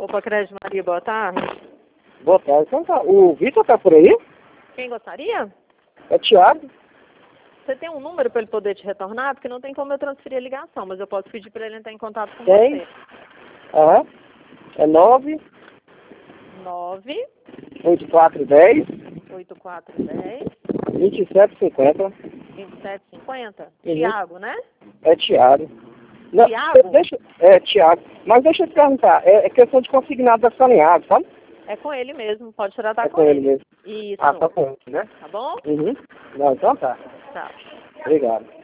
Opa, Crédito Maria, boa tarde. Boa tarde. Então tá. O Vitor tá por aí? Quem gostaria? É Thiago. Você tem um número para ele poder te retornar? Porque não tem como eu transferir a ligação, mas eu posso pedir para ele entrar em contato com Tem. você. Aham. É 9 9 8410 8410 2750. 2750. Uhum. Tiago, né? É Thiago. Não, Tiago? É Thiago. Mas deixa eu te perguntar. É questão de consignado da saneado, sabe? É com ele mesmo, pode tratar É com com ele ele. mesmo. Isso. Ah, tá com ele, né? Tá bom? Uhum. Não, então tá. Tchau. Obrigado.